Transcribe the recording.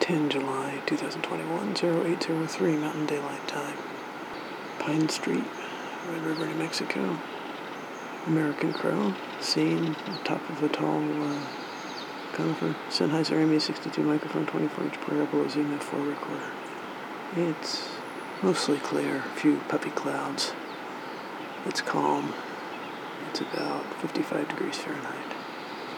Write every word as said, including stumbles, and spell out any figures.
ten July twenty twenty-one, oh eight oh three Mountain Daylight Time. Pine Street, Red River, New Mexico. American Crow, seen on top of a tall uh, conifer. Sennheiser M E sixty-two microphone, twenty-four inch parabolic Zoom F four recorder. It's mostly clear, a few puffy clouds. It's calm. It's about fifty-five degrees Fahrenheit.